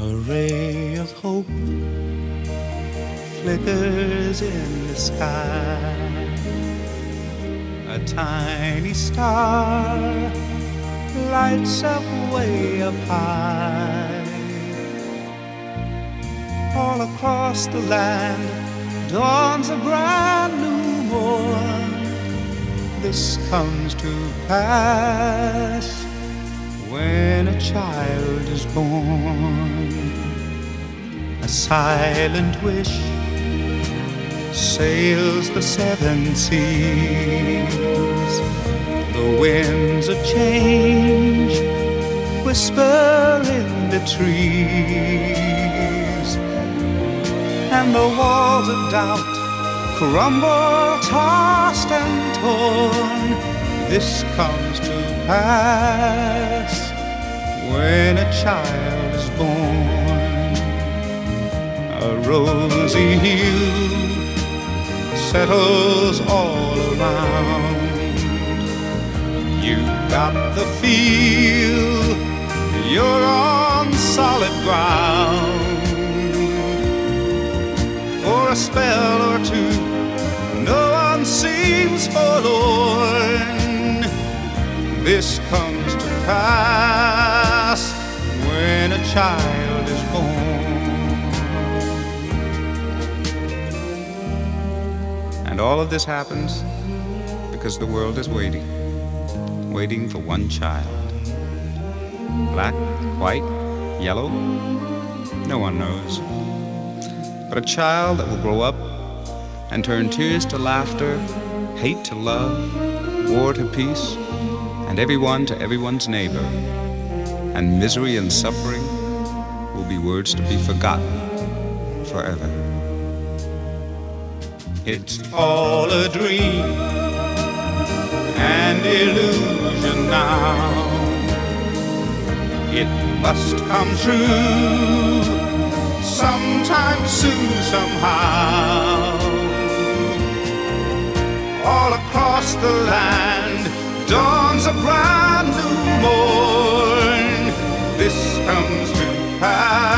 A ray of hope flickers in the sky. A tiny star lights up way up high. All across the land dawns a brand new morn. This comes to pass when a child is born. A silent wish sails the seven seas. The winds of change whisper in the trees, and the walls of doubt crumble, tossed and torn. This comes to pass when a child is born. A rosy hue settles all around. You got the feel you're on solid ground. For a spell or two, no one seems forlorn. This comes to pass when a child is born. And all of this happens because the world is waiting for one child. Black, white, yellow, no one knows. But a child that will grow up and turn tears to laughter, hate to love, war to peace, and everyone to everyone's neighbor. And misery and suffering will be words to be forgotten forever. It's all a dream and illusion now. It must come true sometime soon, somehow. All across the land dawns a brand new morn. This comes to pass